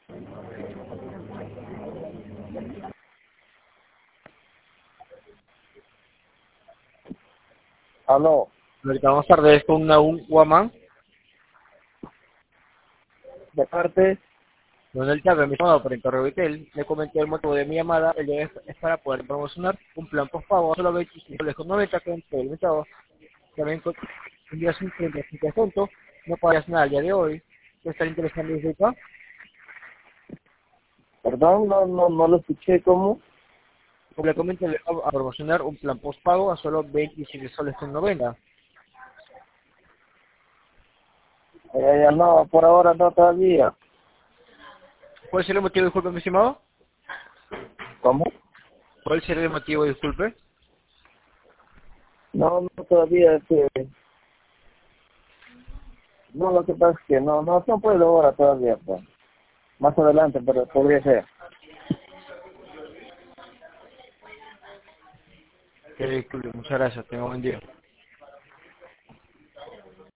Aló, Ahorita vamos tardes con una Guamán. de parte, Donde el llave, mi llamado por Entorno Vitel, le comenté el motivo de mi llamada. El día es para poder promocionar un plan postpago a solo 25,90 con todo el mercado. También envías un 35%, no pagas nada el día de hoy. ¿Te está interesado en eso? perdón, no lo escuché, ¿cómo? Como le comenté, le vamos a promocionar un plan postpago a solo 27 soles con 90. Ya no, por ahora no todavía. ¿Cuál sería el motivo, disculpe, mi estimado? ¿Cómo? ¿Cuál sería el motivo, disculpe? No todavía, no, lo que pasa es que no puedo ahora todavía, pues. Más adelante, pero podría ser. Disculpe, muchas gracias, tenga un buen día.